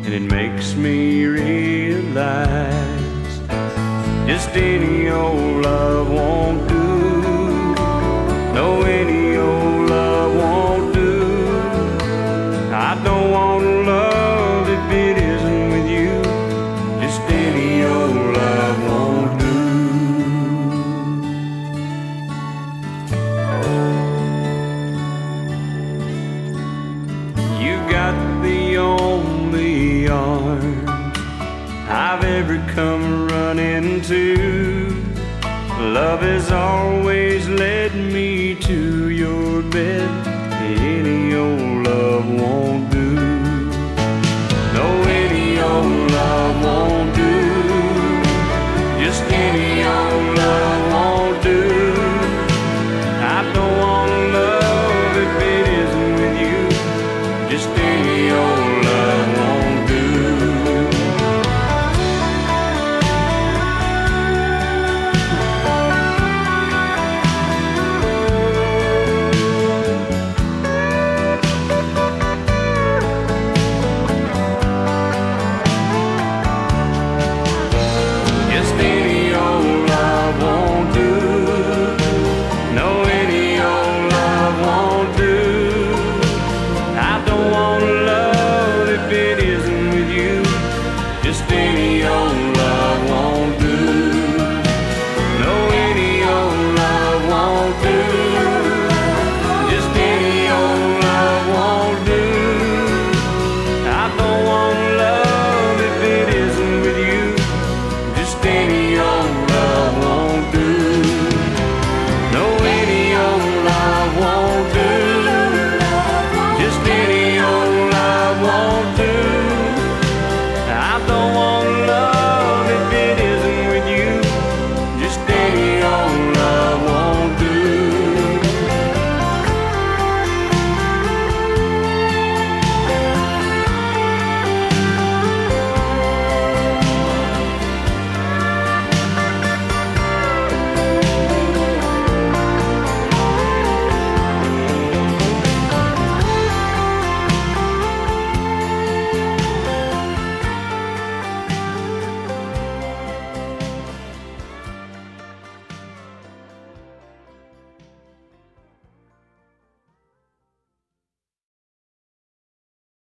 and it makes me realize just any old love won't do. No, any old love won't do. I don't want love if it isn't with you. Just any old love won't do. You got the only arms I've ever come running to. Love has always led me to your bed.